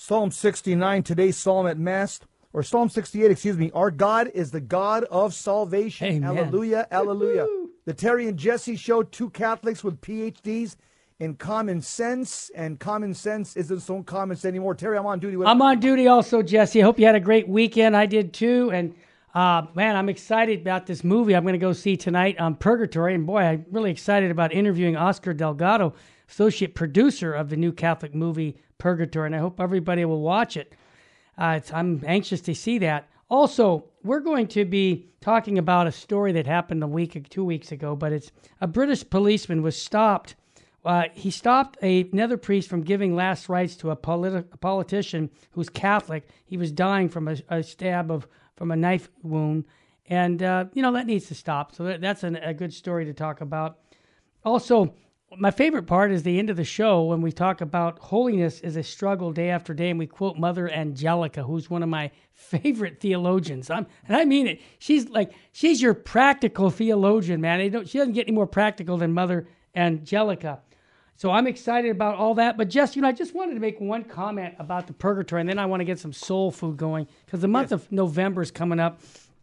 Psalm 69, today's Psalm at Mass, or Psalm 68, excuse me. Our God is the God of salvation. Amen. Hallelujah, hallelujah. The Terry and Jesse Show, two Catholics with PhDs in common sense, and common sense isn't so common sense anymore. Terry, I'm on duty. I'm on duty also, Jesse. I hope you had a great weekend. I did too, and man, I'm excited about this movie I'm going to go see tonight on Purgatory, and boy, I'm really excited about interviewing Oscar Delgado, associate producer of the new Catholic movie Purgatory, and I hope everybody will watch it. I'm anxious to see that. Also, we're going to be talking about a story that happened 2 weeks ago, but it's a British policeman was stopped. He stopped another priest from giving last rites to a politician who's Catholic. He was dying from a stab from a knife wound, and that needs to stop. So that's a good story to talk about. Also, my favorite part is the end of the show when we talk about holiness is a struggle day after day, and we quote Mother Angelica, who's one of my favorite theologians. And I mean it. She's your practical theologian, man. She doesn't get any more practical than Mother Angelica. So I'm excited about all that. But Jess, I just wanted to make one comment about the Purgatory, and then I want to get some soul food going because the month of November is coming up.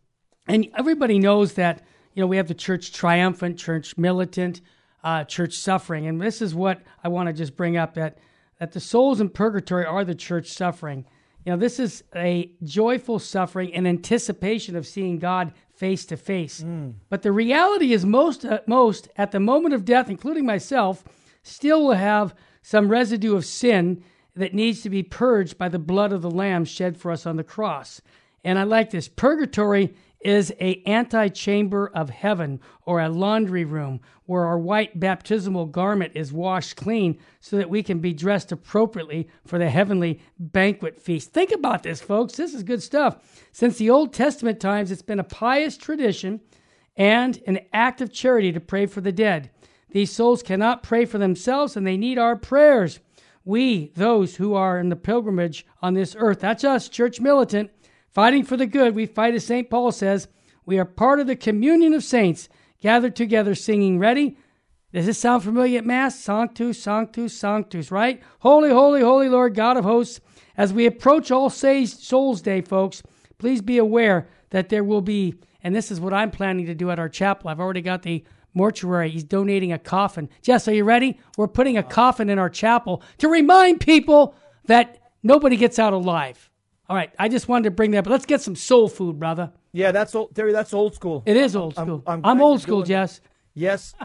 And everybody knows that, we have the church triumphant, church militant, church suffering. And this is what I want to just bring up, that the souls in purgatory are the church suffering. This is a joyful suffering in anticipation of seeing God face to face. But the reality is most at the moment of death, including myself, still will have some residue of sin that needs to be purged by the blood of the Lamb shed for us on the cross. And I like this. Purgatory is a antechamber of heaven, or a laundry room where our white baptismal garment is washed clean so that we can be dressed appropriately for the heavenly banquet feast. Think about this, folks. This is good stuff. Since the Old Testament times, it's been a pious tradition and an act of charity to pray for the dead. These souls cannot pray for themselves, and they need our prayers. We, those who are in the pilgrimage on this earth, that's us, church militant, fighting for the good, we fight as St. Paul says. We are part of the communion of saints, gathered together singing, ready? Does this sound familiar at Mass? Sanctus, Sanctus, Sanctus, right? Holy, holy, holy Lord God of hosts. As we approach All Souls Day, folks, please be aware that there will be, and this is what I'm planning to do at our chapel. I've already got the mortuary. He's donating a coffin. Jess, are you ready? We're putting a coffin in our chapel to remind people that nobody gets out alive. All right, I just wanted to bring that, but let's get some soul food, brother. Yeah, that's old, Terry. That's old school. It is old school. I'm old school, Jess. Yes,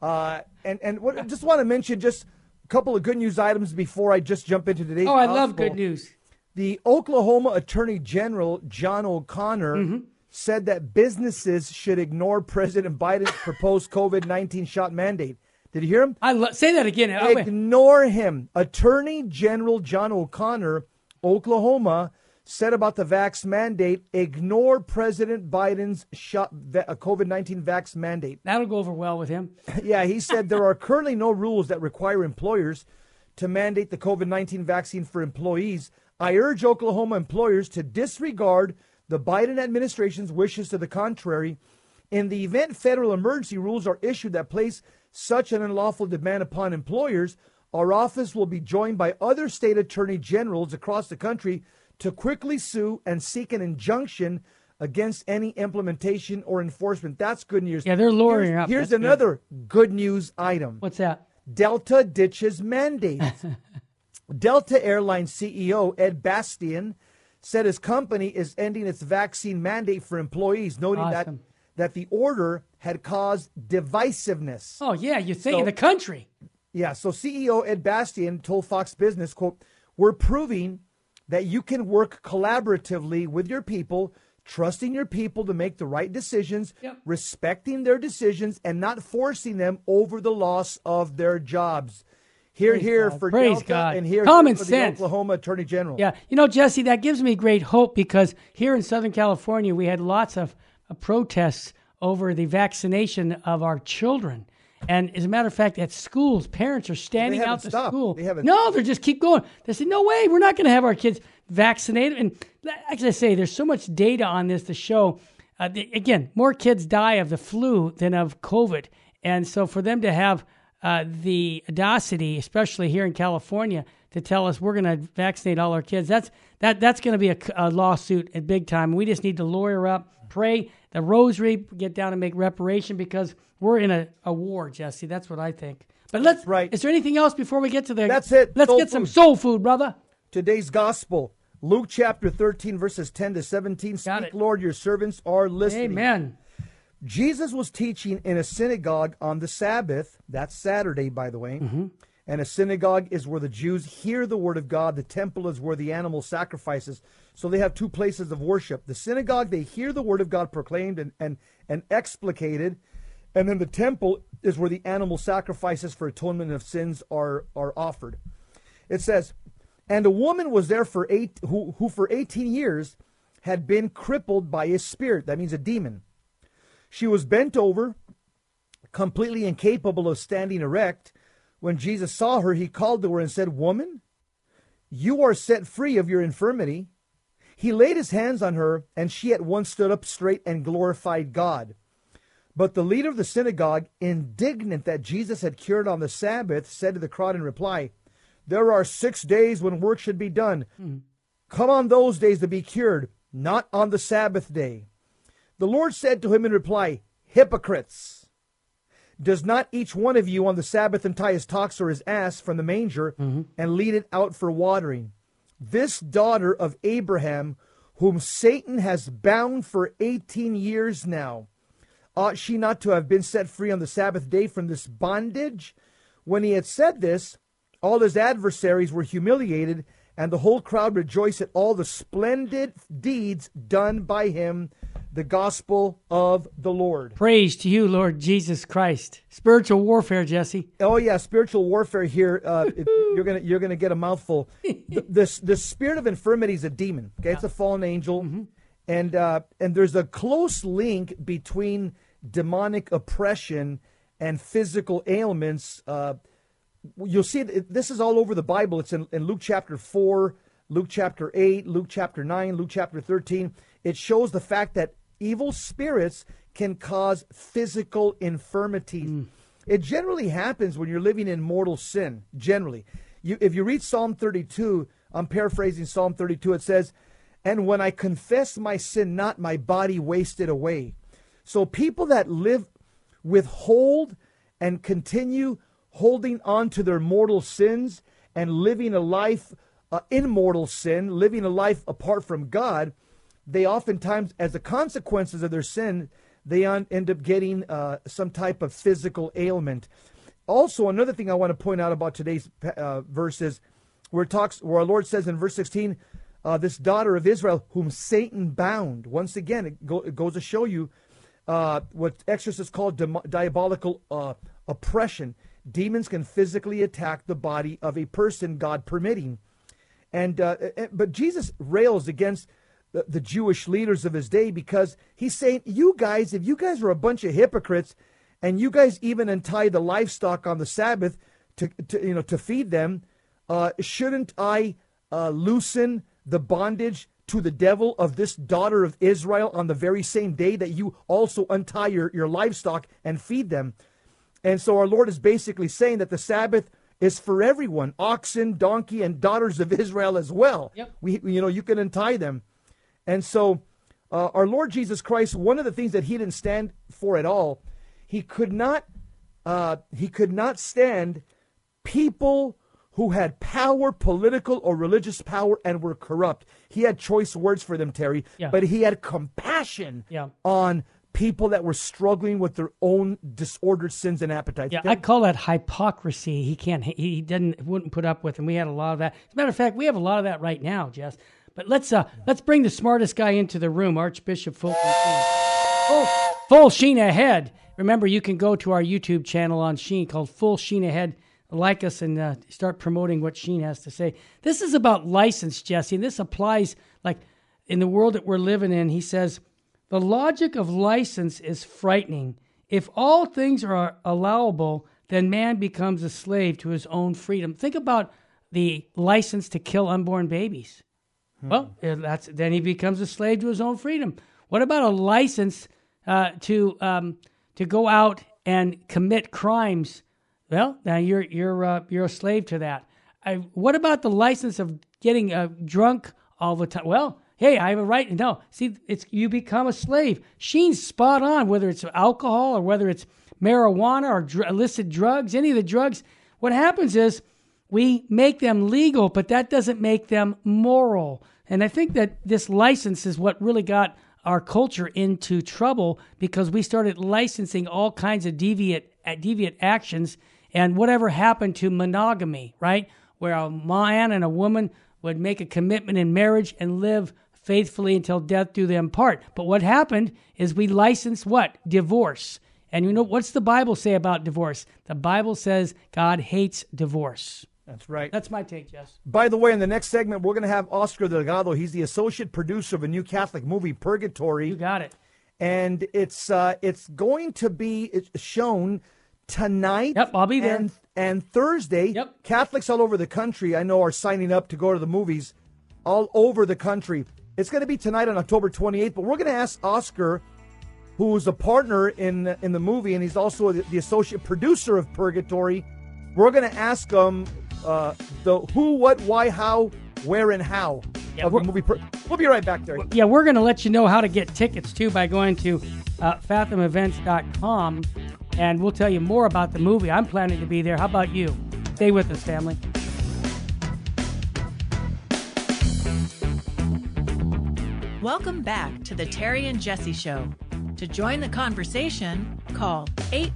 and what, just want to mention just a couple of good news items before I just jump into today's. Oh, I love good news. The Oklahoma Attorney General John O'Connor said that businesses should ignore President Biden's proposed COVID-19 shot mandate. Did you hear him? Say that again. Ignore him. Attorney General John O'Connor, Oklahoma, said about the vax mandate, ignore President Biden's COVID-19 vax mandate. That'll go over well with him. Yeah, he said there are currently no rules that require employers to mandate the COVID-19 vaccine for employees. I urge Oklahoma employers to disregard the Biden administration's wishes to the contrary. In the event federal emergency rules are issued that place such an unlawful demand upon employers, our office will be joined by other state attorney generals across the country to quickly sue and seek an injunction against any implementation or enforcement. That's good news. Yeah, they're lawyering up. Here's another good news item. What's that? Delta ditches mandates. Delta Airlines CEO Ed Bastian said his company is ending its vaccine mandate for employees, noting that the order had caused divisiveness. Oh, yeah, you think in the country. Yeah, so CEO Ed Bastian told Fox Business, quote, "We're proving that you can work collaboratively with your people, trusting your people to make the right decisions, respecting their decisions, and not forcing them over the loss of their jobs." Here for Praise Delta God. and here Common for sense. the Oklahoma Attorney General. Yeah, Jesse, that gives me great hope because here in Southern California, we had lots of protests over the vaccination of our children. And as a matter of fact, at schools, parents are standing out the school. They just keep going. They say, no way, we're not going to have our kids vaccinated. And as I say, there's so much data on this to show, again, more kids die of the flu than of COVID. And so for them to have the audacity, especially here in California, to tell us we're going to vaccinate all our kids. That's going to be a lawsuit at big time. We just need to lawyer up, pray the rosary, get down and make reparation because we're in a war, Jesse. That's what I think. But let's. Right. Is there anything else before we get to the? That's it. Let's Soul get some food. soul food, brother. Today's gospel, Luke chapter 13, verses 10 to 17. Got Speak, it. Lord, your servants are listening. Amen. Jesus was teaching in a synagogue on the Sabbath. That's Saturday, by the way. Mm-hmm. And a synagogue is where the Jews hear the word of God. The temple is where the animal sacrifices. So they have two places of worship. The synagogue, they hear the word of God proclaimed and explicated. And then the temple is where the animal sacrifices for atonement of sins are offered. It says, and a woman was there who for 18 years had been crippled by a spirit. That means a demon. She was bent over, completely incapable of standing erect. When Jesus saw her, he called to her and said, Woman, you are set free of your infirmity. He laid his hands on her, and she at once stood up straight and glorified God. But the leader of the synagogue, indignant that Jesus had cured on the Sabbath, said to the crowd in reply, There are 6 days when work should be done. Come on those days to be cured, not on the Sabbath day. The Lord said to him in reply, Hypocrites! Does not each one of you on the Sabbath untie his ox or his ass from the manger and lead it out for watering? This daughter of Abraham, whom Satan has bound for 18 years now, ought she not to have been set free on the Sabbath day from this bondage? When he had said this, all his adversaries were humiliated, and the whole crowd rejoiced at all the splendid deeds done by him. The gospel of the Lord. Praise to you, Lord Jesus Christ. Spiritual warfare, Jesse. Oh yeah, spiritual warfare here. You're gonna get a mouthful. The spirit of infirmity is a demon. Okay, it's a fallen angel, and there's a close link between demonic oppression and physical ailments. You'll see this is all over the Bible. It's in Luke chapter 4, Luke chapter 8, Luke chapter 9, Luke chapter 13. It shows the fact that evil spirits can cause physical infirmities. It generally happens when you're living in mortal sin, generally. If you read Psalm 32, I'm paraphrasing Psalm 32, it says, And when I confess my sin not, my body wasted away. So people that withhold and continue holding on to their mortal sins and living a life in mortal sin, living a life apart from God, they oftentimes, as a consequences of their sin, they end up getting some type of physical ailment. Also, another thing I want to point out about today's verse is where our Lord says in verse 16, this daughter of Israel whom Satan bound. Once again, it goes to show you what exorcists call diabolical oppression. Demons can physically attack the body of a person, God permitting. But Jesus rails against the Jewish leaders of his day because he's saying, if you guys are a bunch of hypocrites and you guys even untie the livestock on the Sabbath to feed them, shouldn't I loosen the bondage to the devil of this daughter of Israel on the very same day that you also untie your livestock and feed them? And so our Lord is basically saying that the Sabbath is for everyone, oxen, donkey, and daughters of Israel as well. Yep. You can untie them. And so our Lord Jesus Christ, one of the things that he didn't stand for at all, he could not stand people who had power, political or religious power, and were corrupt. He had choice words for them, Terry, but he had compassion on people that were struggling with their own disordered sins and appetites. Yeah, I call that hypocrisy. He wouldn't put up with, and we had a lot of that. As a matter of fact, we have a lot of that right now, Jess. But let's bring the smartest guy into the room, Archbishop Fulton Sheen. Full Sheen Ahead. Remember, you can go to our YouTube channel on Sheen called Full Sheen Ahead. Like us and start promoting what Sheen has to say. This is about license, Jesse, and this applies like in the world that we're living in. He says, the logic of license is frightening. If all things are allowable, then man becomes a slave to his own freedom. Think about the license to kill unborn babies. Well, then he becomes a slave to his own freedom. What about a license to go out and commit crimes? Well, now you're a slave to that. what about the license of getting drunk all the time? Well, hey, I have a right. No, see, you become a slave. Sheen's spot on, whether it's alcohol or whether it's marijuana or illicit drugs, any of the drugs. What happens is we make them legal, but that doesn't make them moral. And I think that this license is what really got our culture into trouble, because we started licensing all kinds of deviant actions, and whatever happened to monogamy, right? Where a man and a woman would make a commitment in marriage and live faithfully until death do them part. But what happened is we licensed what? Divorce. And you know, what's the Bible say about divorce? The Bible says God hates divorce. That's right. That's my take, Jess. By the way, in the next segment, we're going to have Oscar Delgado. He's the associate producer of a new Catholic movie, Purgatory. You got it. And it's going to be shown tonight. Yep, I'll be there. And Thursday. Yep. Catholics all over the country, I know, are signing up to go to the movies all over the country. It's going to be tonight on October 28th, but we're going to ask Oscar, who's a partner in the movie, and he's also the associate producer of Purgatory. We're going to ask him the who, what, why, how, where, and how of the movie. We'll be right back there. Yeah, we're going to let you know how to get tickets, too, by going to fathomevents.com, and we'll tell you more about the movie. I'm planning to be there. How about you? Stay with us, family. Welcome back to the Terry and Jesse Show. To join the conversation, call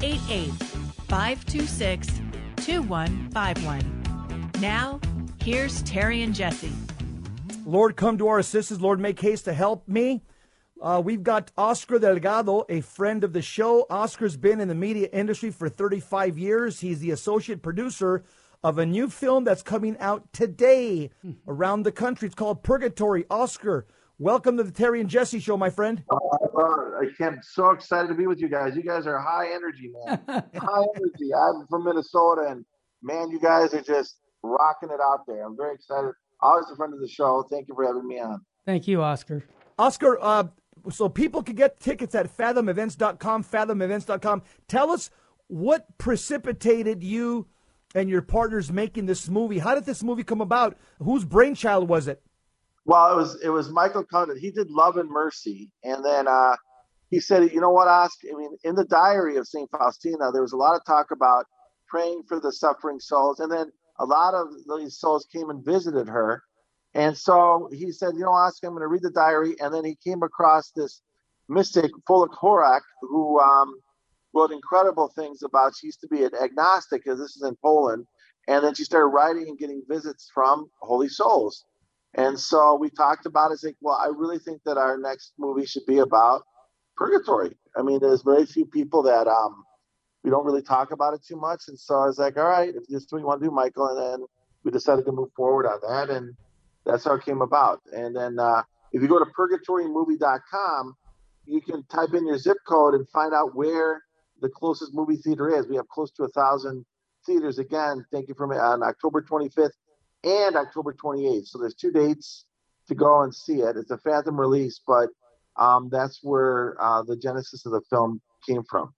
888-526-2151. Now, here's Terry and Jesse. Lord, come to our assistance. Lord, make haste to help me. We've got Oscar Delgado, a friend of the show. Oscar's been in the media industry for 35 years. He's the associate producer of a new film that's coming out today around the country. It's called Purgatory. Oscar, welcome to the Terry and Jesse Show, my friend. I'm so excited to be with you guys. You guys are high energy, man. High energy. I'm from Minnesota, and, man, you guys are just rocking it out there. I'm very excited. Always a friend of the show. Thank you for having me on. Thank you, Oscar. Oscar, so people can get tickets at fathomevents.com, fathomevents.com. Tell us what precipitated you and your partners making this movie. How did this movie come about? Whose brainchild was it? Well, it was Michael Condon. He did Love and Mercy, and then he said, you know what, Oscar? I mean, in the diary of St. Faustina, there was a lot of talk about praying for the suffering souls, and then a lot of these souls came and visited her. And so he said, you know, Oscar, I'm going to read the diary. And then he came across this mystic, Fuluk Horak, who wrote incredible things about, she used to be an agnostic, because this is in Poland. And then she started writing and getting visits from holy souls. And so we talked about it. It's like, well, I really think that our next movie should be about purgatory. I mean, there's very few people that we don't really talk about it too much. And so I was like, all right, if this is what you want to do, Michael. And then we decided to move forward on that. And that's how it came about. And then if you go to purgatorymovie.com, you can type in your zip code and find out where the closest movie theater is. We have close to 1,000 theaters. Again, thank you for me, on October 25th and October 28th. So there's 2 dates to go and see it. It's a Phantom release, but that's where the genesis of the film came from.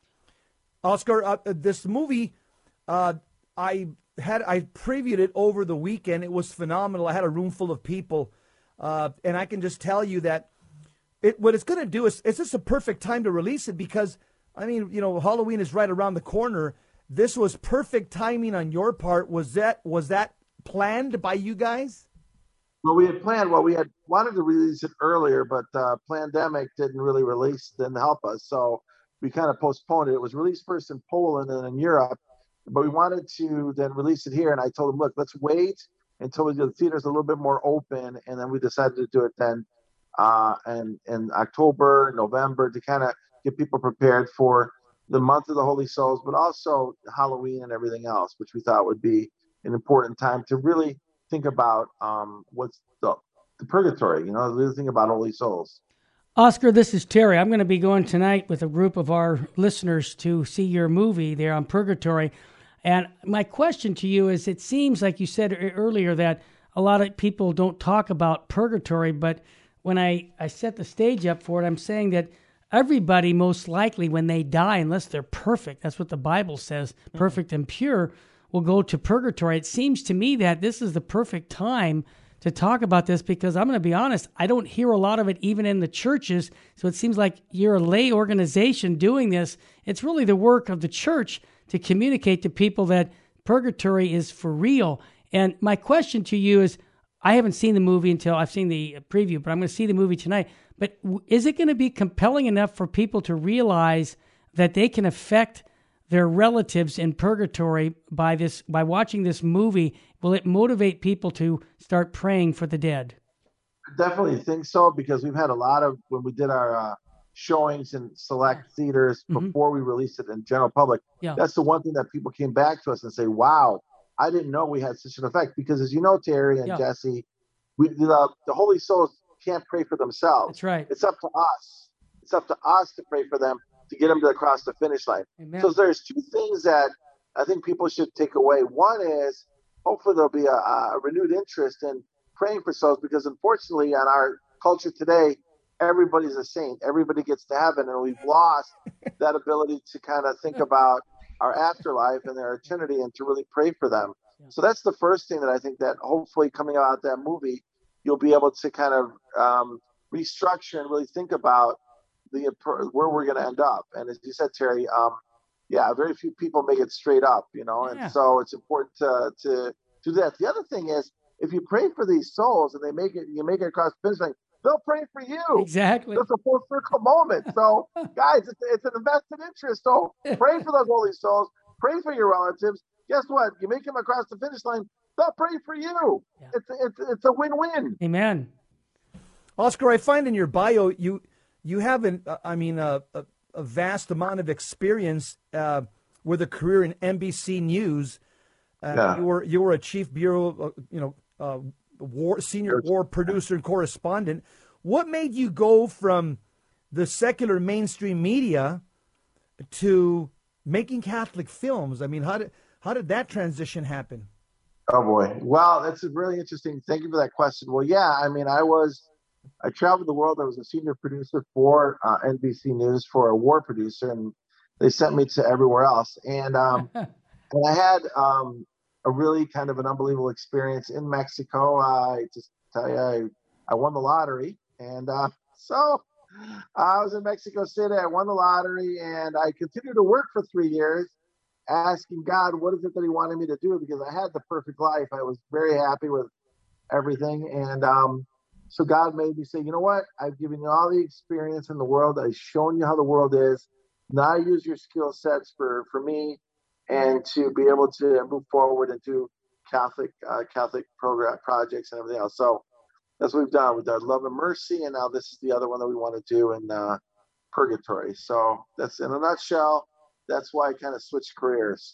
Oscar, this movie, I previewed it over the weekend. It was phenomenal. I had a room full of people, and I can just tell you that what it's going to do is it's just a perfect time to release it, because, I mean, you know, Halloween is right around the corner. This was perfect timing on your part. Was that planned by you guys? Well, we had planned. Well, we had wanted to release it earlier, but pandemic didn't help us. So we kind of postponed it. It was released first in Poland and in Europe, but we wanted to then release it here. And I told them, look, let's wait until the theater's a little bit more open. And then we decided to do it then in October, November, to kind of get people prepared for the month of the Holy Souls, but also Halloween and everything else, which we thought would be an important time to really think about what's the purgatory, you know, really think about Holy Souls. Oscar, this is Terry. I'm going to be going tonight with a group of our listeners to see your movie there on Purgatory. And my question to you is, it seems like you said earlier that a lot of people don't talk about purgatory, but when I set the stage up for it, I'm saying that everybody most likely when they die, unless they're perfect, that's what the Bible says, perfect and pure, will go to purgatory. It seems to me that this is the perfect time to talk about this because I'm going to be honest, I don't hear a lot of it even in the churches. So it seems like you're a lay organization doing this. It's really the work of the church to communicate to people that purgatory is for real. And my question to you is, I haven't seen the movie until I've seen the preview, but I'm going to see the movie tonight. But is it going to be compelling enough for people to realize that they can affect their relatives in purgatory by watching this movie? Will it motivate people to start praying for the dead? I definitely think so, because we've had a lot of, when we did our showings in select theaters before we released it in general public, that's the one thing that people came back to us and say, wow, I didn't know we had such an effect. Because as you know, Terry and Jesse, the Holy Souls can't pray for themselves. That's right. It's up to us. It's up to us to pray for them, to get them to across the finish line. Amen. So there's two things that I think people should take away. One is, hopefully there'll be a renewed interest in praying for souls, because unfortunately in our culture today, everybody's a saint. Everybody gets to heaven, and we've lost that ability to kind of think about our afterlife and their eternity and to really pray for them. So that's the first thing that I think that hopefully coming out of that movie, you'll be able to kind of restructure and really think about where we're going to end up. And as you said, Terry, very few people make it straight up, and so it's important to do that. The other thing is, if you pray for these souls and you make it across the finish line, they'll pray for you. Exactly. It's a full circle moment. So, guys, it's an invested interest. So pray for those holy souls. Pray for your relatives. Guess what? You make them across the finish line, they'll pray for you. Yeah. It's a win-win. Amen. Oscar, I find in your bio you have a vast amount of experience with a career in NBC News. You were a chief bureau, senior war producer and correspondent. What made you go from the secular mainstream media to making Catholic films? I mean, how did that transition happen? Oh boy. Well, that's a really interesting. Thank you for that question. Well, I traveled the world. I was a senior producer for NBC News, for a war producer, and they sent me to everywhere else. And and I had a really kind of an unbelievable experience in Mexico. I just tell you, I won the lottery, and so I was in Mexico City. I won the lottery, and I continued to work for 3 years, asking God, what is it that He wanted me to do? Because I had the perfect life. I was very happy with everything, and so God made me say, you know what? I've given you all the experience in the world. I've shown you how the world is. Now use your skill sets for me, and to be able to move forward and do Catholic program projects and everything else. So that's what we've done. We've done Love and Mercy, and now this is the other one that we want to do in Purgatory. So that's in a nutshell. That's why I kind of switched careers.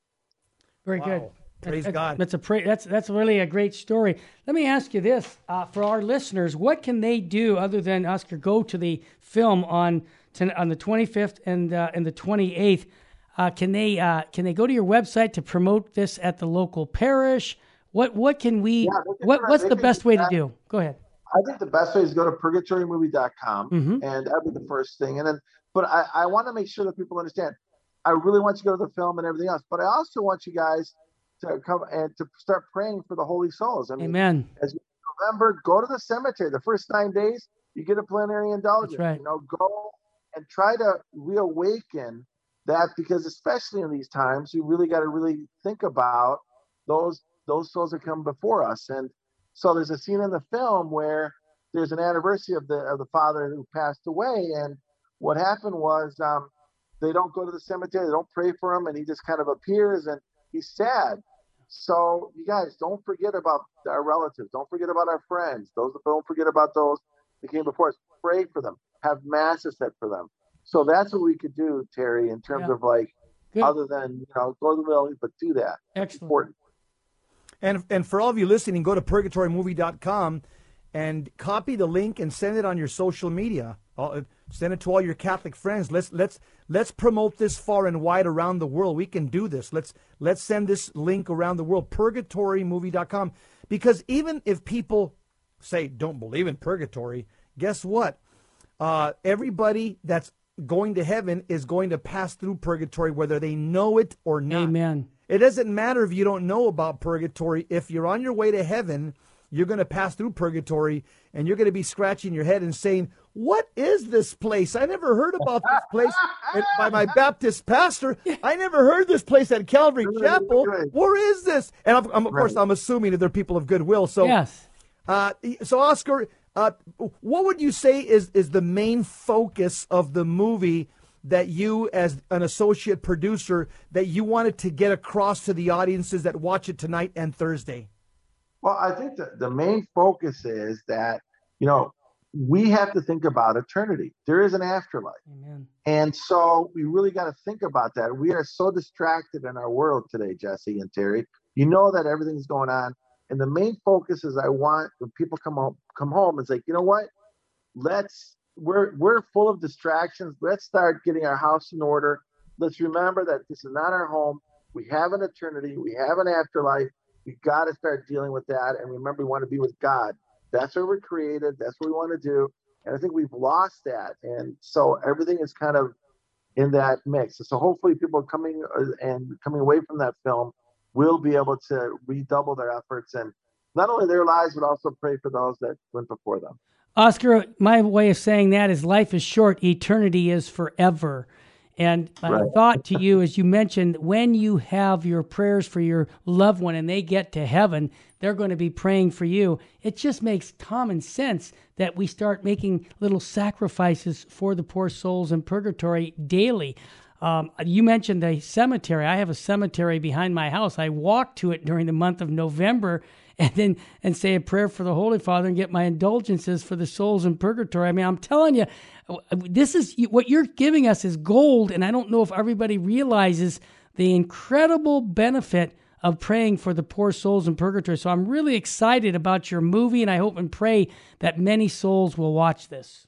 Very good. Praise God. That's really a great story. Let me ask you this: for our listeners, what can they do other than Oscar go to the film on the 25th and the 28th? Can they go to your website to promote this at the local parish? What can we? What's the best way to do? Go ahead. I think the best way is to go to purgatorymovie.com, and that'd be the first thing. And then, but I want to make sure that people understand. I really want you to go to the film and everything else, but I also want you guys to come and to start praying for the holy souls. I mean, Amen. As you remember, go to the cemetery. The first 9 days, you get a plenary indulgence. That's right. Go and try to reawaken that, because especially in these times, you really got to really think about those souls that come before us. And so there's a scene in the film where there's an anniversary of the father who passed away, and what happened was they don't go to the cemetery, they don't pray for him, and he just kind of appears and he's sad. So you guys, don't forget about our relatives, don't forget about our friends, don't forget about those that came before us. Pray for them, have masses said for them. So that's what we could do, Terry, in terms of other than go to the middle, but do that. Excellent. Important. And for all of you listening, go to purgatorymovie.com and copy the link and send it on your social media. Send it to all your Catholic friends. Let's promote this far and wide around the world. We can do this. Let's send this link around the world. Purgatorymovie.com. Because even if people say don't believe in purgatory, guess what? Everybody that's going to heaven is going to pass through purgatory, whether they know it or not. Amen. It doesn't matter if you don't know about purgatory. If you're on your way to heaven, you're going to pass through purgatory, and you're going to be scratching your head and saying, what is this place? I never heard about this place by my Baptist pastor. I never heard this place at Calvary Chapel. Where is this? And of course, I'm assuming that they're people of goodwill. So, yes. So Oscar, what would you say is the main focus of the movie that you, as an associate producer, that you wanted to get across to the audiences that watch it tonight and Thursday? Well, I think that the main focus is that, we have to think about eternity. There is an afterlife. Amen. And so we really got to think about that. We are so distracted in our world today, Jesse and Terry. You know that everything's going on. And the main focus is I want when people come home, it's like, you know what? We're full of distractions. Let's start getting our house in order. Let's remember that this is not our home. We have an eternity. We have an afterlife. We got to start dealing with that. And remember, we want to be with God. That's where we're created. That's what we want to do. And I think we've lost that. And so everything is kind of in that mix. So hopefully people coming away from that film will be able to redouble their efforts and not only their lives, but also pray for those that went before them. Oscar, my way of saying that is life is short, eternity is forever. And my thought to you, as you mentioned, when you have your prayers for your loved one and they get to heaven, they're going to be praying for you. It just makes common sense that we start making little sacrifices for the poor souls in purgatory daily. You mentioned the cemetery. I have a cemetery behind my house. I walk to it during the month of November and say a prayer for the Holy Father and get my indulgences for the souls in purgatory. I mean, I'm telling you, this is what you're giving us is gold, and I don't know if everybody realizes the incredible benefit of praying for the poor souls in purgatory. So I'm really excited about your movie, and I hope and pray that many souls will watch this.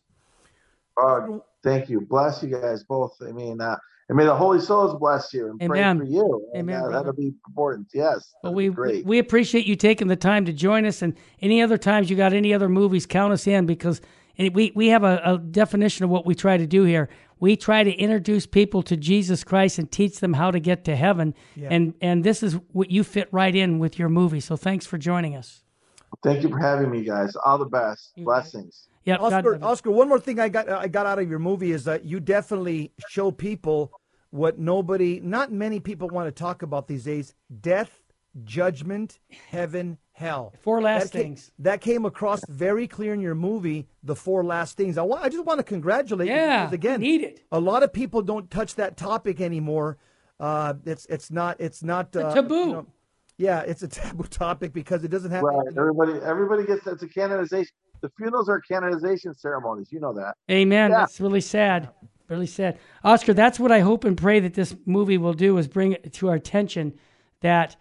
Thank you. Bless you guys both. I mean, and may the Holy Souls bless you and pray for you. Amen. That'll be important. Yes. Well, we appreciate you taking the time to join us. And any other times you got any other movies, count us in, because we have a definition of what we try to do here. We try to introduce people to Jesus Christ and teach them how to get to heaven. Yeah. And this is what you fit right in with your movie. So thanks for joining us. Thank you for having me, guys. All the best. Blessings. Yeah, Oscar, one more thing I got out of your movie is that you definitely show people what not many people want to talk about these days: death, judgment, heaven, hell. Four last things. That came across very clear in your movie, The Four Last Things. I just want to congratulate you because, again, need it. A lot of people don't touch that topic anymore. It's not taboo. It's a taboo topic because it doesn't have. Right. Everybody gets it's a canonization. The funerals are canonization ceremonies. You know that. Amen. Yeah. That's really sad. Really sad. Oscar, that's what I hope and pray that this movie will do, is bring it to our attention that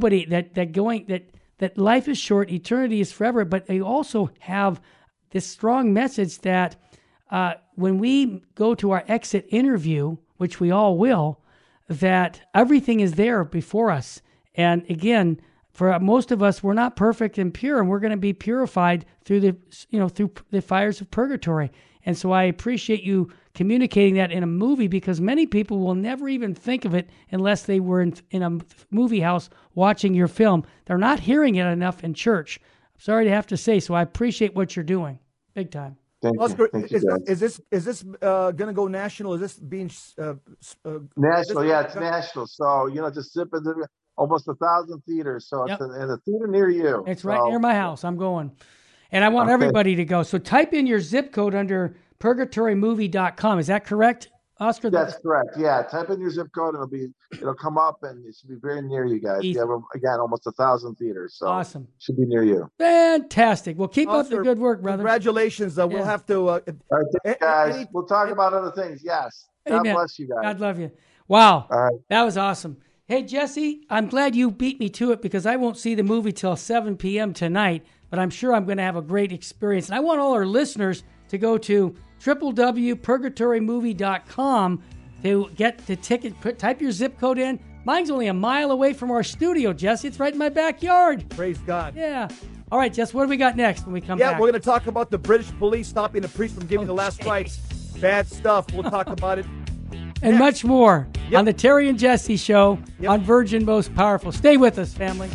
that life is short, eternity is forever, but they also have this strong message that when we go to our exit interview, which we all will, that everything is there before us. And again, for most of us, we're not perfect and pure, and we're going to be purified through the fires of purgatory. And so I appreciate you communicating that in a movie, because many people will never even think of it unless they were in a movie house watching your film. They're not hearing it enough in church. I'm sorry to have to say, so I appreciate what you're doing. Big time. Oscar, is this going to go national? Is this being national? It's national. So just zip it. Almost 1,000 theaters, so it's in a theater near you. It's right near my house. I'm going. And I want everybody to go. So type in your zip code under purgatorymovie.com. Is that correct, Oscar? That's correct. Yeah, type in your zip code and it'll come up, and it should be very near you guys. Easy. We have, again, almost 1,000 theaters, so awesome. It should be near you. Fantastic. Well, keep up the good work, brother. Congratulations. We'll have to... All right, thanks, guys. We'll talk about other things. Yes. God bless you guys. God love you. Wow. All right. That was awesome. Hey, Jesse, I'm glad you beat me to it, because I won't see the movie till 7 p.m. tonight, but I'm sure I'm going to have a great experience. And I want all our listeners to go to www.purgatorymovie.com to get the ticket. Type your zip code in. Mine's only a mile away from our studio, Jesse. It's right in my backyard. Praise God. Yeah. All right, Jess, what do we got next when we come back? Yeah, we're going to talk about the British police stopping a priest from giving the last rites. Bad stuff. We'll talk about it and much more. on the Terry and Jesse Show on Virgin Most Powerful. Stay with us, family.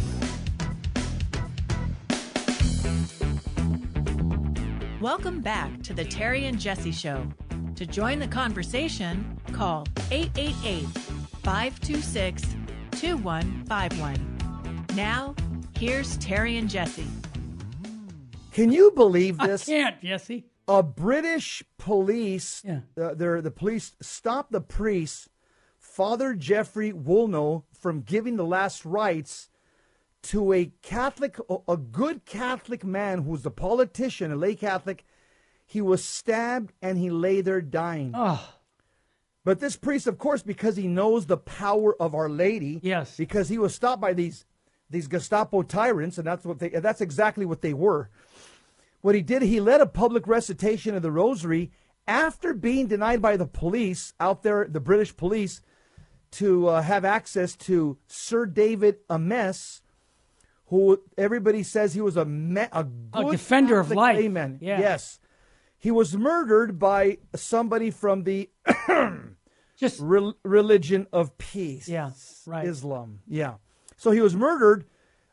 Welcome back to the Terry and Jesse Show. To join the conversation, call 888-526-2151. Now, here's Terry and Jesse. Can you believe this? I can't, Jesse. A British police, the police stopped the priest, Father Jeffrey Woolnough, from giving the last rites to a Catholic, a good Catholic man who was a politician, a lay Catholic. He was stabbed and he lay there dying. Oh. But this priest, of course, because he knows the power of Our Lady, yes, because he was stopped by these Gestapo tyrants, and that's exactly what they were. What he did, he led a public recitation of the Rosary after being denied by the police out there, the British police, to have access to Sir David Ames, who everybody says he was a good defender of life. Layman. Yeah. Yes. He was murdered by somebody from the religion of peace. Yeah, right. Islam. Yeah. So he was murdered,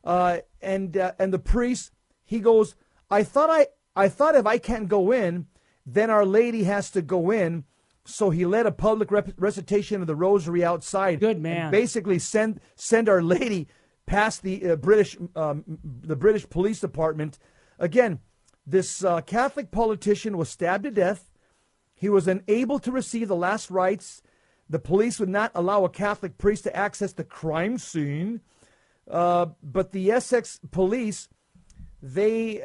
and the priest, he goes, I thought if I can't go in, then Our Lady has to go in. So he led a public recitation of the Rosary outside. Good man. And basically send Our Lady past the British police department. Again, this Catholic politician was stabbed to death. He was unable to receive the last rites. The police would not allow a Catholic priest to access the crime scene. But the Essex police, they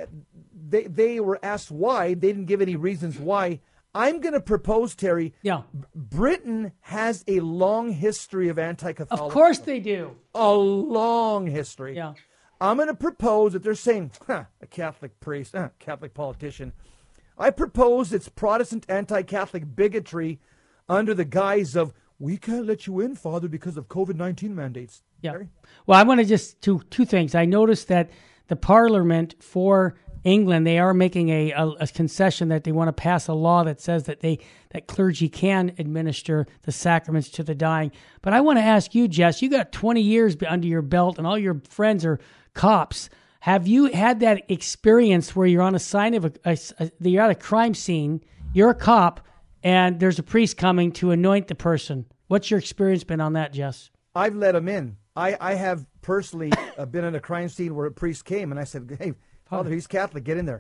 were asked why. They didn't give any reasons why. I'm going to propose, Terry. Yeah. Britain has a long history of anti-Catholicism. Of course they do. A long history. Yeah. I'm going to propose that they're saying, a Catholic priest, Catholic politician. I propose it's Protestant anti-Catholic bigotry under the guise of, we can't let you in, Father, because of COVID-19 mandates. Yeah. Terry? Well, I want to just two things. I noticed that the Parliament for England, they are making a concession that they want to pass a law that says that clergy can administer the sacraments to the dying. But I want to ask you, Jess, you got 20 years under your belt and all your friends are cops. Have you had that experience where you're on a sign of you're at a crime scene, you're a cop, and there's a priest coming to anoint the person? What's your experience been on that, Jess? I've let him in. I have personally been in a crime scene where a priest came and I said, hey, Father, he's Catholic, get in there.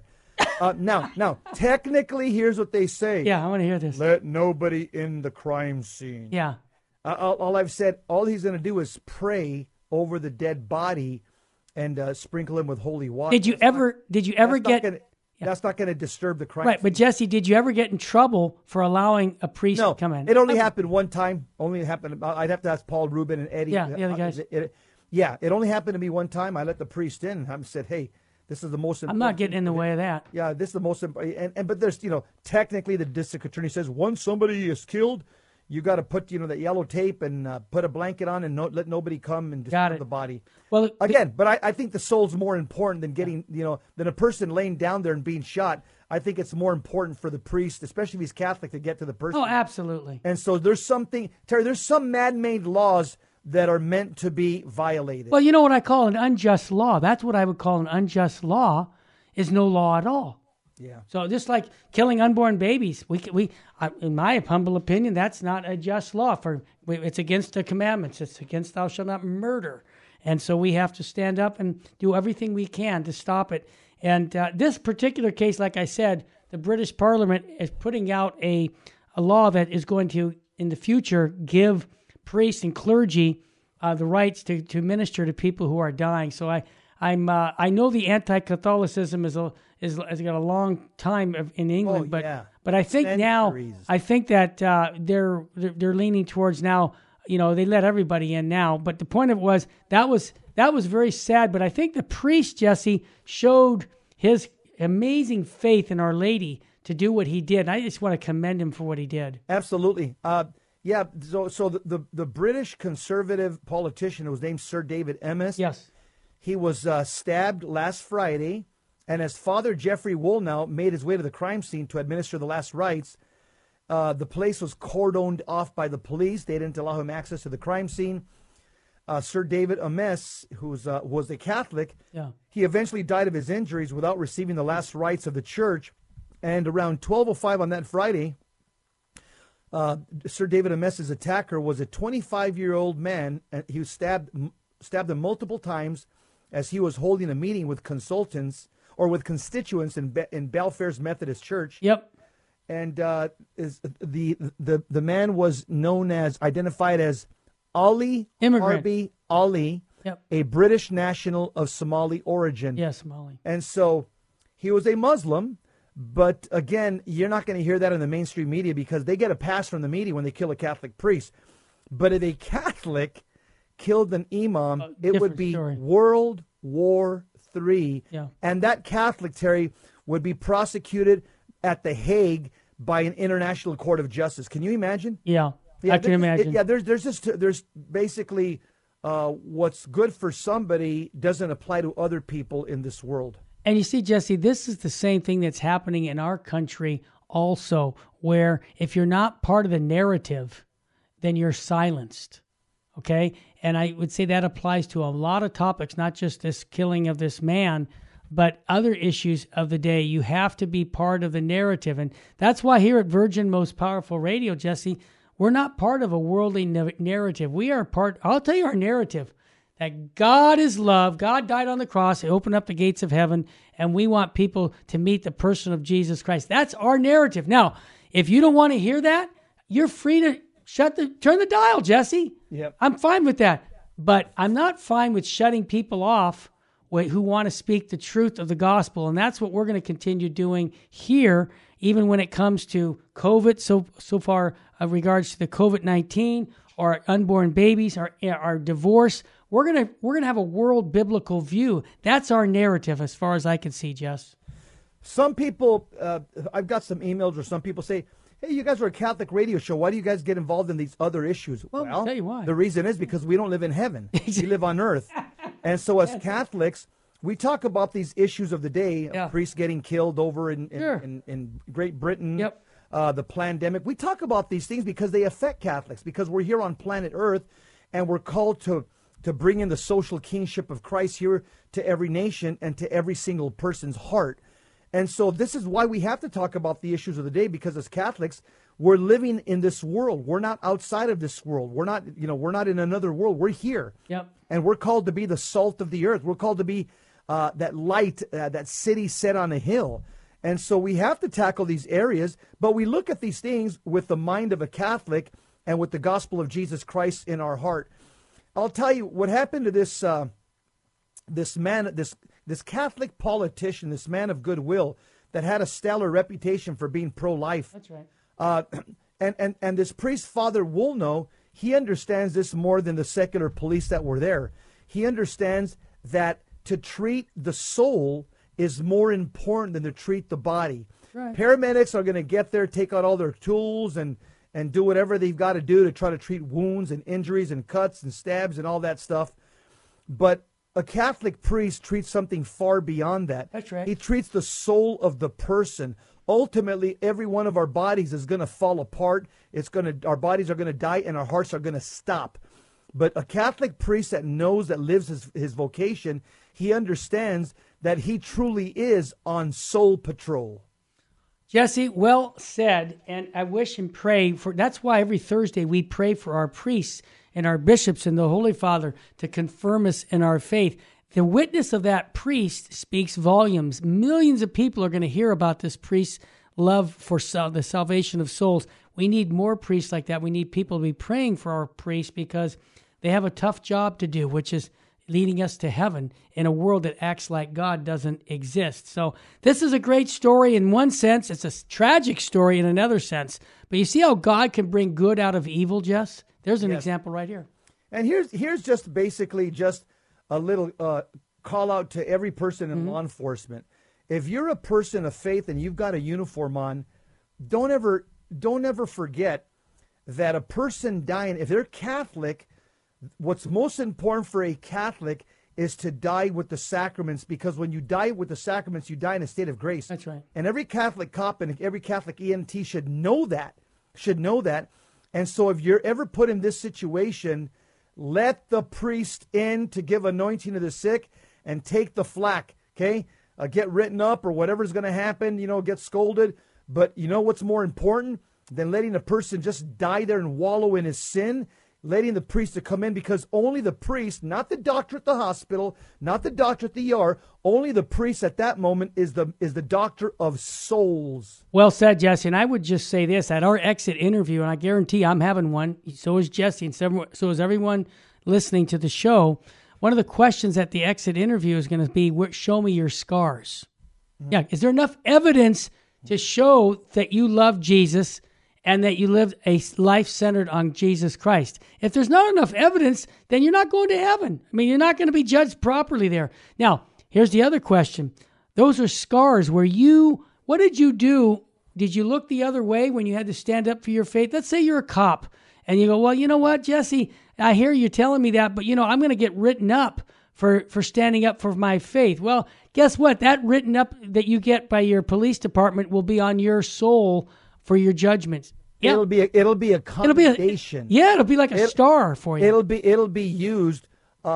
Now, technically, here's what they say. Yeah, I want to hear this. Let nobody in the crime scene. Yeah. All I've said, all he's going to do is pray over the dead body and sprinkle him with holy water. Did you ever get... That's not going to disturb the crime. Right, but Jesse, did you ever get in trouble for allowing a priest to come in? It only happened one time. I'd have to ask Paul Rubin and Eddie. Yeah, the other guys. It only happened to me one time. I let the priest in. I said, hey, this is the most important. I'm not getting in the way of that. Yeah, this is the most important. But there's, technically the district attorney says once somebody is killed, you got to put, the yellow tape and put a blanket on and let nobody come and disturb the body. Well, but I think the soul's more important than getting, than a person laying down there and being shot. I think it's more important for the priest, especially if he's Catholic, to get to the person. Oh, absolutely. And so there's some man-made laws that are meant to be violated. Well, you know what I call an unjust law? That's what I would call an unjust law, is no law at all. Yeah. So just like killing unborn babies, in my humble opinion, that's not a just law. It's against the commandments. It's against thou shalt not murder. And so we have to stand up and do everything we can to stop it. And this particular case, like I said, the British Parliament is putting out a law that is going to, in the future, give priests and clergy the rights to minister to people who are dying. So I know the anti-Catholicism has got a long time in England, but I think Centuries. I think that they're leaning towards now. They let everybody in now. But the point of it was that was very sad. But I think the priest, Jesse, showed his amazing faith in Our Lady to do what he did. And I just want to commend him for what he did. Absolutely. Yeah. So the British conservative politician who was named Sir David Ames. Yes. He was stabbed last Friday, and as Father Jeffrey Woolnough made his way to the crime scene to administer the last rites, The place was cordoned off by the police. They didn't allow him access to the crime scene. Sir David Ames, who was a Catholic, he eventually died of his injuries without receiving the last rites of the church. And around 12:05 on that Friday, Sir David Ames's attacker was a 25-year-old man. And he was stabbed him multiple times as he was holding a meeting with constituents in Belfair's Methodist Church. Yep. And the man was identified as Ali Harbi Ali, a British national of Somali origin. Yes, Somali. And so he was a Muslim, but again, you're not going to hear that in the mainstream media because they get a pass from the media when they kill a Catholic priest. But if a Catholic killed an imam, it would be World War III. Yeah. And that Catholic, Terry, would be prosecuted at The Hague by an international court of justice. Can you imagine? Yeah. I can imagine. There's basically what's good for somebody doesn't apply to other people in this world. And you see, Jesse, this is the same thing that's happening in our country also, where if you're not part of the narrative, then you're silenced. Okay? And I would say that applies to a lot of topics, not just this killing of this man, but other issues of the day. You have to be part of the narrative. And that's why here at Virgin Most Powerful Radio, Jesse, we're not part of a worldly narrative. We are part, I'll tell you our narrative, that God is love. God died on the cross. He opened up the gates of heaven, and we want people to meet the person of Jesus Christ. That's our narrative. Now, if you don't want to hear that, you're free to turn the dial, Jesse. Yep. I'm fine with that. But I'm not fine with shutting people off who want to speak the truth of the gospel. And that's what we're going to continue doing here, even when it comes to COVID, so far regards to the COVID-19 or unborn babies, our divorce. We're gonna have a world biblical view. That's our narrative as far as I can see, Jess. Some people, I've got some emails where some people say, hey, you guys are a Catholic radio show. Why do you guys get involved in these other issues? Well, I'll tell you why. The reason is because we don't live in heaven. We live on earth. And so as Catholics, we talk about these issues of the day, priests getting killed over in Great Britain, the pandemic. We talk about these things because they affect Catholics, because we're here on planet Earth, and we're called to bring in the social kingship of Christ here to every nation and to every single person's heart. And so this is why we have to talk about the issues of the day, because as Catholics, we're living in this world. We're not outside of this world. We're not in another world. We're here. Yep. And we're called to be the salt of the earth. We're called to be that light, that city set on a hill. And so we have to tackle these areas, but we look at these things with the mind of a Catholic and with the gospel of Jesus Christ in our heart. I'll tell you what happened to this man, this Catholic politician, this man of goodwill that had a stellar reputation for being pro-life. That's right. And this priest, Father Woolnough, he understands this more than the secular police that were there. He understands that to treat the soul is more important than to treat the body. Right. Paramedics are going to get there, take out all their tools and do whatever they've got to do to try to treat wounds and injuries and cuts and stabs and all that stuff. But a Catholic priest treats something far beyond that. That's right. He treats the soul of the person. Ultimately, every one of our bodies is going to fall apart. Our bodies are going to die and our hearts are going to stop. But a Catholic priest that knows, that lives his vocation, he understands that he truly is on soul patrol. Jesse, well said. And I wish and pray that's why every Thursday we pray for our priests and our bishops and the Holy Father to confirm us in our faith. The witness of that priest speaks volumes. Millions of people are going to hear about this priest's love for the salvation of souls. We need more priests like that. We need people to be praying for our priests because they have a tough job to do, which is leading us to heaven in a world that acts like God doesn't exist. So this is a great story in one sense. It's a tragic story in another sense. But you see how God can bring good out of evil, Jess? There's an example right here. And here's just basically just a little call out to every person in law enforcement. If you're a person of faith and you've got a uniform on, don't ever forget that a person dying, if they're Catholic, what's most important for a Catholic is to die with the sacraments, because when you die with the sacraments, you die in a state of grace. That's right. And every Catholic cop and every Catholic EMT should know that. should know that. And so if you're ever put in this situation, let the priest in to give anointing to the sick and take the flak, okay? Get written up or whatever's going to happen, get scolded. But you know what's more important than letting a person just die there and wallow in his sin? Letting the priest to come in, because only the priest, not the doctor at the hospital, not the doctor at the ER, only the priest at that moment is the doctor of souls. Well said, Jesse. And I would just say this, at our exit interview, and I guarantee I'm having one, so is Jesse, and so is everyone listening to the show, one of the questions at the exit interview is going to be, show me your scars. Mm-hmm. Yeah, is there enough evidence to show that you love Jesus and that you lived a life centered on Jesus Christ? If there's not enough evidence, then you're not going to heaven. I mean, you're not going to be judged properly there. Now, here's the other question. Those are scars where what did you do? Did you look the other way when you had to stand up for your faith? Let's say you're a cop and you go, well, you know what, Jesse, I hear you telling me that, but I'm going to get written up for standing up for my faith. Well, guess what? That written up that you get by your police department will be on your soul for your judgments. Yeah. It'll be a commendation. It'll be like a star for you. It'll be used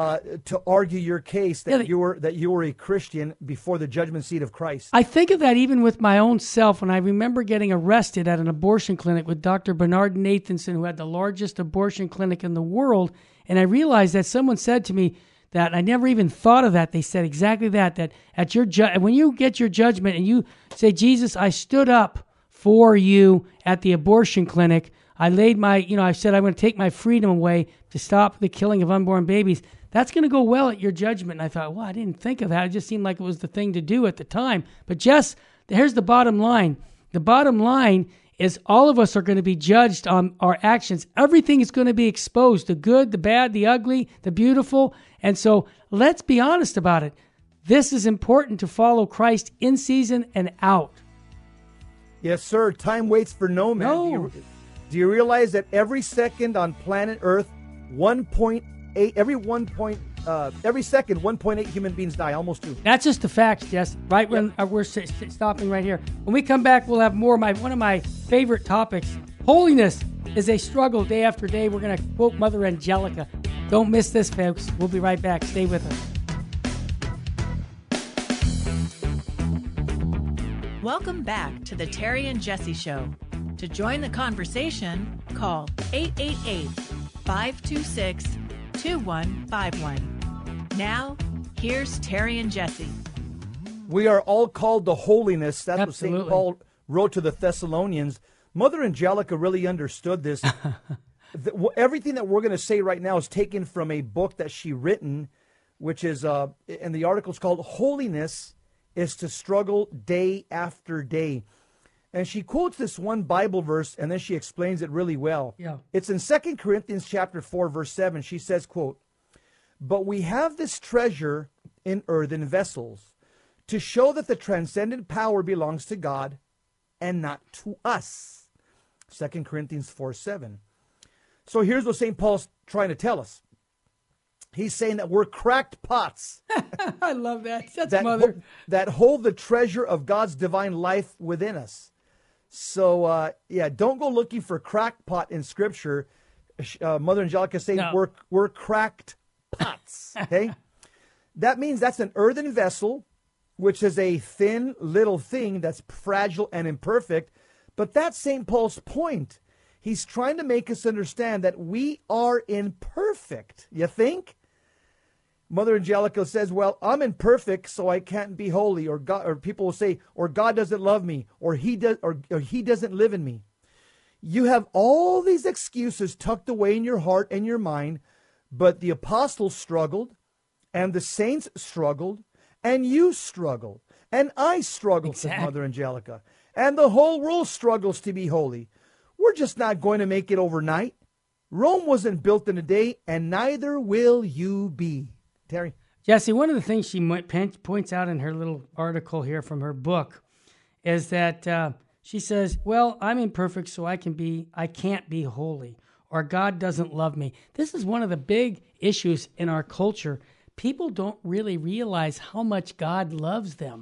to argue your case that you were a Christian before the judgment seat of Christ. I think of that even with my own self when I remember getting arrested at an abortion clinic with Dr. Bernard Nathanson, who had the largest abortion clinic in the world, and I realized that someone said to me that I never even thought of that. They said exactly that at your when you get your judgment and you say, Jesus, I stood up for you at the abortion clinic. I laid I said I'm going to take my freedom away to stop the killing of unborn babies. That's going to go well at your judgment. And I thought, well, I didn't think of that. It just seemed like it was the thing to do at the time. But Jess, here's the bottom line. The bottom line is all of us are going to be judged on our actions. Everything is going to be exposed, the good, the bad, the ugly, the beautiful. And so let's be honest about it. This is important to follow Christ in season and out. Yes, sir. Time waits for no man. No. Do you realize that every second on planet Earth, every second, 1.8 human beings die, almost 2. That's just the facts, Jess. Right when we're stopping right here. When we come back, we'll have more. One of my favorite topics, holiness is a struggle day after day. We're going to quote Mother Angelica. Don't miss this, folks. We'll be right back. Stay with us. Welcome back to the Terry and Jesse Show. To join the conversation, call 888-526-2151. Now, here's Terry and Jesse. We are all called to holiness. That's Absolutely. what St. Paul wrote to the Thessalonians. Mother Angelica really understood this. Everything that we're going to say right now is taken from a book that she written, which is, and the article is called Holiness is to Struggle Day After Day. And she quotes this one Bible verse, and then she explains it really well. Yeah. It's in 2 Corinthians chapter 4, verse 7. She says, quote, "But we have this treasure in earthen vessels to show that the transcendent power belongs to God and not to us." 2 Corinthians 4, 7. So here's what St. Paul's trying to tell us. He's saying that we're cracked pots. I love that. That's Mother. That hold the treasure of God's divine life within us. So, don't go looking for crackpot in Scripture. Mother Angelica saying we're cracked pots, okay? That means that's an earthen vessel, which is a thin little thing that's fragile and imperfect. But that's St. Paul's point. He's trying to make us understand that we are imperfect. You think? Mother Angelica says, well, I'm imperfect, so I can't be holy. Or God, or people will say, or God doesn't love me, or he doesn't live in me. You have all these excuses tucked away in your heart and your mind, but the apostles struggled, and the saints struggled, and you struggled, and I struggled, says Mother Angelica. And the whole world struggles to be holy. We're just not going to make it overnight. Rome wasn't built in a day, and neither will you be. Terry? Jesse, one of the things she points out in her little article here from her book is that she says, well, I'm imperfect, so I can't be holy, or God doesn't love me. This is one of the big issues in our culture. People don't really realize how much God loves them.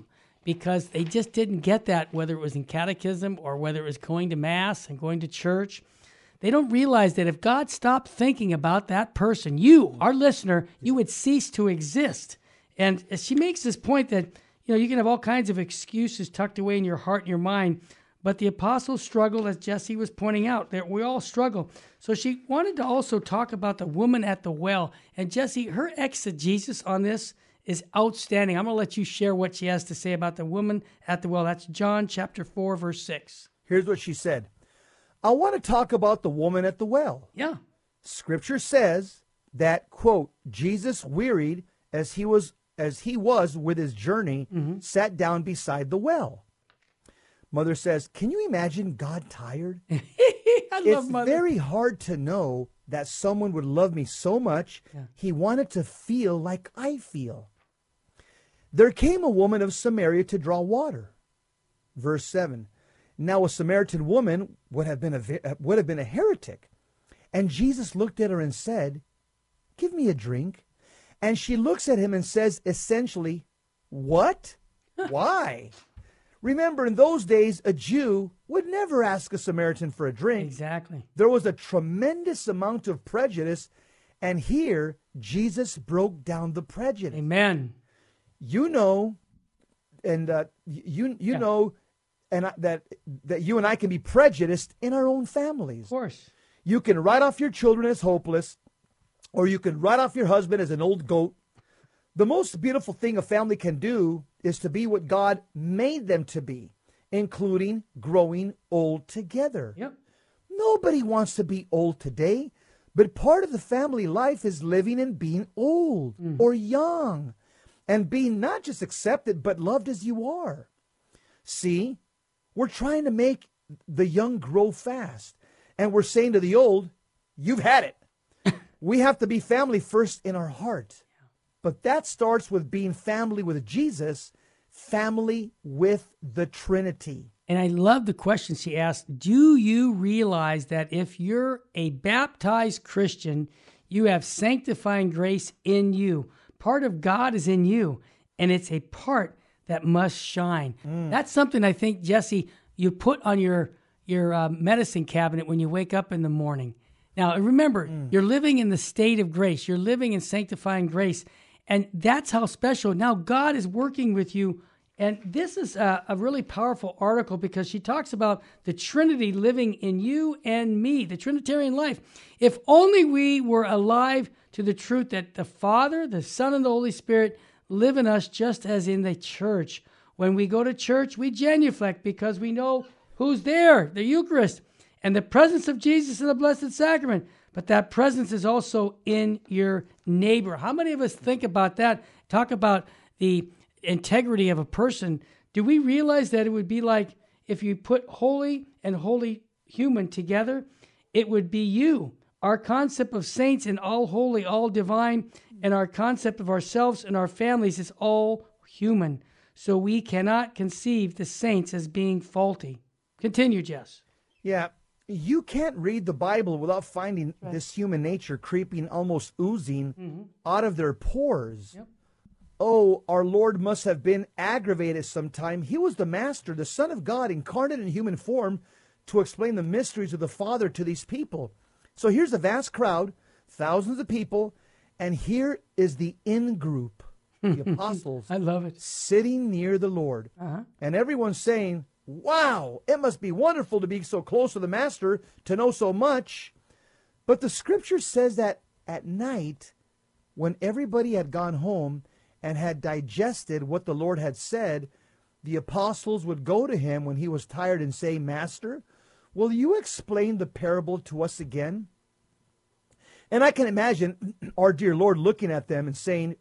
because they just didn't get that, whether it was in catechism or whether it was going to Mass and going to church. They don't realize that if God stopped thinking about that person, you, our listener, you would cease to exist. And she makes this point that, you can have all kinds of excuses tucked away in your heart and your mind, but the apostles struggled, as Jesse was pointing out. We all struggle. So she wanted to also talk about the woman at the well. And Jesse, her exegesis on this is outstanding. I'm going to let you share what she has to say about the woman at the well. That's John chapter 4, verse 6. Here's what she said. I want to talk about the woman at the well. Yeah. Scripture says that, quote, Jesus, wearied as he was with his journey, sat down beside the well. Mother says, can you imagine God tired? It's very hard to know that someone would love me so much. He wanted to feel like I feel. There came a woman of Samaria to draw water. Verse 7. Now a Samaritan woman would have been a heretic. And Jesus looked at her and said, give me a drink. And she looks at him and says, essentially, what? Why? Remember, in those days, a Jew would never ask a Samaritan for a drink. Exactly. There was a tremendous amount of prejudice. And here, Jesus broke down the prejudice. Amen. You know, and you know, and that you and I can be prejudiced in our own families. Of course. You can write off your children as hopeless, or you can write off your husband as an old goat. The most beautiful thing a family can do is to be what God made them to be, including growing old together. Yep. Nobody wants to be old today, but part of the family life is living and being old or young, and being not just accepted, but loved as you are. See, we're trying to make the young grow fast, and we're saying to the old, you've had it. We have to be family first in our heart. But that starts with being family with Jesus, family with the Trinity. And I love the question she asked. Do you realize that if you're a baptized Christian, you have sanctifying grace in you? Part of God is in you, and it's a part that must shine. That's something I think, Jesse, you put on your medicine cabinet when you wake up in the morning. Now, remember, you're living in the state of grace. You're living in sanctifying grace. And that's how special. Now, God is working with you. And this is a really powerful article because she talks about the Trinity living in you and me, the Trinitarian life. If only we were alive to the truth that the Father, the Son, and the Holy Spirit live in us just as in the church. When we go to church, we genuflect because we know who's there, the Eucharist, and the presence of Jesus in the Blessed Sacrament. But that presence is also in your neighbor. How many of us think about that? Talk about the integrity of a person. Do we realize that it would be like if you put holy and holy human together, it would be you. Our concept of saints and all holy, all divine, and our concept of ourselves and our families is all human. So we cannot conceive the saints as being faulty. Continue, Jess. Yeah. You can't read the Bible without finding this human nature creeping, almost oozing out of their pores. Yep. Oh, our Lord must have been aggravated sometime. He was the Master, the Son of God, incarnate in human form to explain the mysteries of the Father to these people. So here's a vast crowd, thousands of people, and here is the in-group, the apostles. I love it. Sitting near the Lord. And everyone's saying, wow, it must be wonderful to be so close to the Master, to know so much. But the Scripture says that at night, when everybody had gone home and had digested what the Lord had said, the apostles would go to him when he was tired and say, Master, will you explain the parable to us again? And I can imagine our dear Lord looking at them and saying,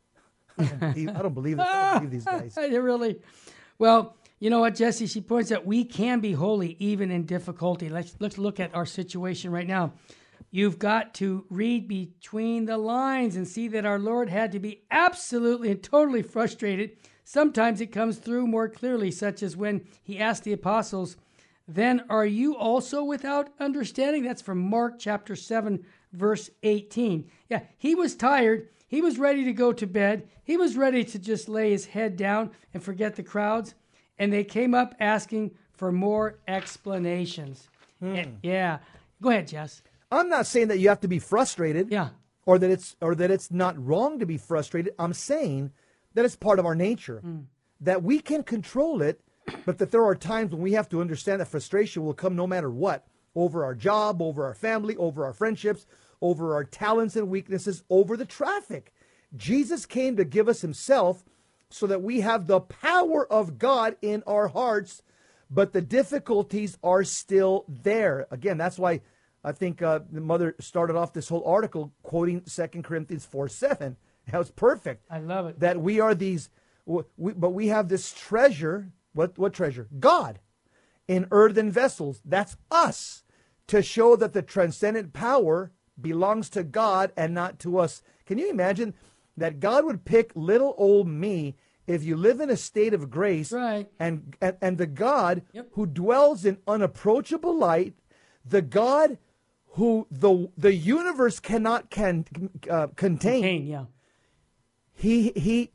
I don't believe this. I don't believe these guys. Really? Well, you know what, Jesse? She points out we can be holy even in difficulty. Let's look at our situation right now. You've got to read between the lines and see that our Lord had to be absolutely and totally frustrated. Sometimes it comes through more clearly, such as when he asked the apostles, then are you also without understanding? That's from Mark chapter 7, verse 18. Yeah, he was tired. He was ready to go to bed. He was ready to just lay his head down and forget the crowds. And they came up asking for more explanations. Yeah. Go ahead, Jess. I'm not saying that you have to be frustrated. Yeah. Or that it's not wrong to be frustrated. I'm saying that it's part of our nature. That we can control it, but that there are times when we have to understand that frustration will come no matter what. Over our job, over our family, over our friendships, over our talents and weaknesses, over the traffic. Jesus came to give us himself so that we have the power of God in our hearts, but the difficulties are still there. Again, that's why I think the mother started off this whole article quoting 2 Corinthians 4:7. That was perfect. I love it. That we are these, but we have this treasure. What treasure? God. In earthen vessels. That's us. To show that the transcendent power belongs to God and not to us. Can you imagine that God would pick little old me if you live in a state of grace, right? And the God who dwells in unapproachable light, the God who the universe cannot contain. Yeah. He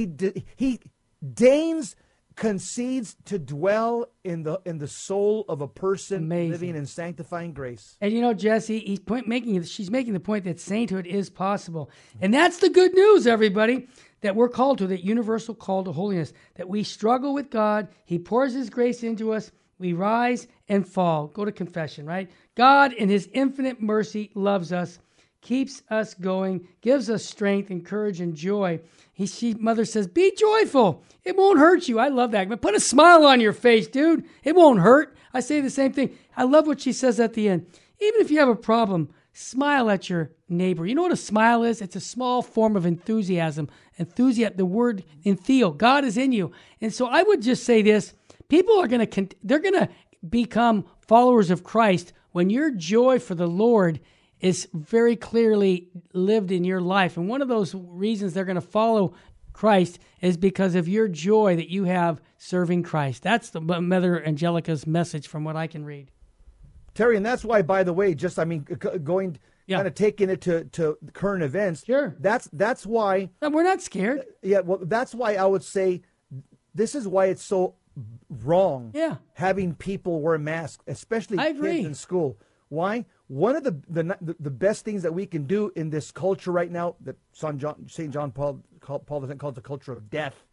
deigns, concedes to dwell in the soul of a person living in sanctifying grace. And you know, Jesse, she's making the point that sainthood is possible. And that's the good news, everybody, that we're called to, that universal call to holiness, that we struggle with God. He pours his grace into us. We rise and fall. Go to confession, right? God, in his infinite mercy, loves us, keeps us going, gives us strength and courage and joy. Mother says, be joyful. It won't hurt you. I love that. But put a smile on your face, dude. It won't hurt. I say the same thing. I love what she says at the end. Even if you have a problem, smile at your neighbor. You know what a smile is? It's a small form of enthusiasm. The word entheo. God is in you. And so I would just say this. People are going to become followers of Christ when your joy for the Lord is very clearly lived in your life. And one of those reasons they're going to follow Christ is because of your joy that you have serving Christ. That's the Mother Angelica's message from what I can read. Terry, and that's why, by the way, going kind of taking it to current events. Sure. That's why. No, we're not scared. Yeah, well, that's why I would say this is why it's so wrong having people wear masks, especially kids in school. Why? One of the best things that we can do in this culture right now that St. John Paul II calls the culture of death,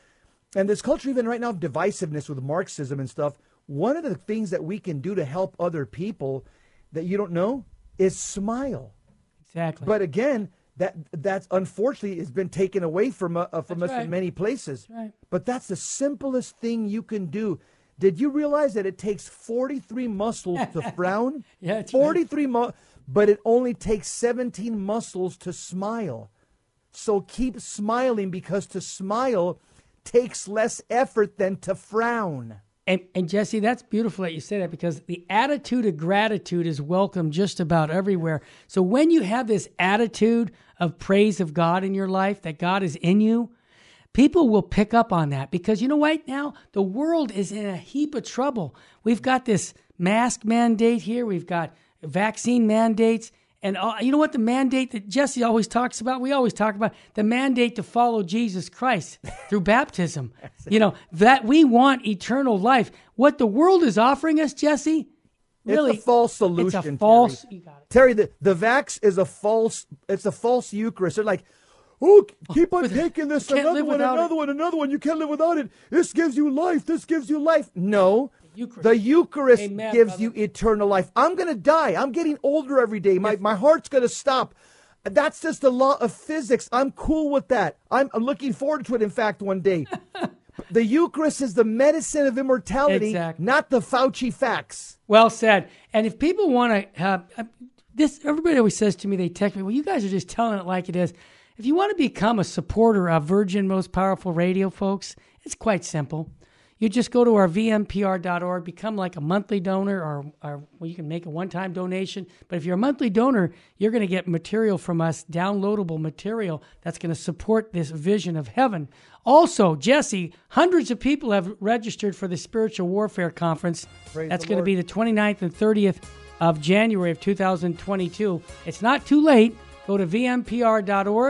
and this culture even right now of divisiveness with Marxism and stuff, one of the things that we can do to help other people that you don't know is smile. Exactly. But again, that's unfortunately has been taken away from us in many places. That's right. But that's the simplest thing you can do. Did you realize that it takes 43 muscles to frown? Yeah, it's 43 but it only takes 17 muscles to smile. So keep smiling, because to smile takes less effort than to frown. And Jesse, that's beautiful that you say that, because the attitude of gratitude is welcome just about everywhere. So when you have this attitude of praise of God in your life, that God is in you, people will pick up on that, because you know what? Now the world is in a heap of trouble. We've got this mask mandate here. We've got vaccine mandates. And you know what? The mandate that Jesse always talks about, we always talk about the mandate to follow Jesus Christ through baptism. You know, that we want eternal life. What the world is offering us, Jesse, really, it's a false solution. It's a false. Terry, you got it. Terry, the vax is it's a false Eucharist. They're like, oh, keep on taking this, another one. You can't live without it. This gives you life. This gives you life. No. The Eucharist Amen, gives brother. you eternal life. I'm going to die. I'm getting older every day. My heart's going to stop. That's just the law of physics. I'm cool with that. I'm looking forward to it, in fact, one day. The Eucharist is the medicine of immortality, not the Fauci facts. Well said. And if people want to have this, everybody always says to me, they text me, well, you guys are just telling it like it is. If you want to become a supporter of Virgin Most Powerful Radio, folks, it's quite simple. You just go to our vmpr.org, become like a monthly donor, or well, you can make a one-time donation. But if you're a monthly donor, you're going to get material from us, downloadable material that's going to support this vision of heaven. Also, Jesse, hundreds of people have registered for the Spiritual Warfare Conference. That's going to be the 29th and 30th of January of 2022. It's not too late. Go to vmpr.org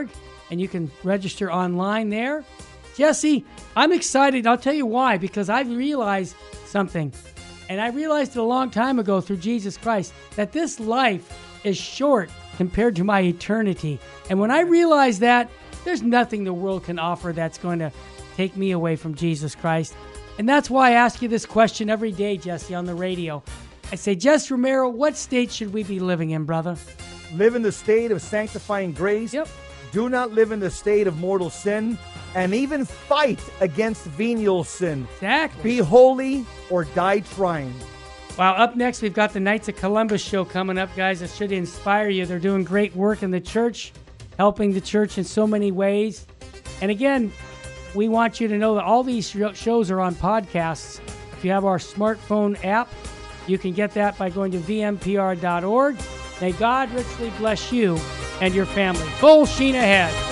and you can register online there. Jesse, I'm excited. I'll tell you why, because I've realized something. And I realized it a long time ago through Jesus Christ, that this life is short compared to my eternity. And when I realized that, there's nothing the world can offer that's going to take me away from Jesus Christ. And that's why I ask you this question every day, Jesse, on the radio. I say, Jess Romero, what state should we be living in, brother? Live in the state of sanctifying grace. Yep. Do not live in the state of mortal sin, and even fight against venial sin. Exactly. Be holy or die trying. Wow, up next, we've got the Knights of Columbus show coming up, guys. It should inspire you. They're doing great work in the church, helping the church in so many ways. And again, we want you to know that all these shows are on podcasts. If you have our smartphone app, you can get that by going to vmpr.org. May God richly bless you and your family. Full sheen ahead.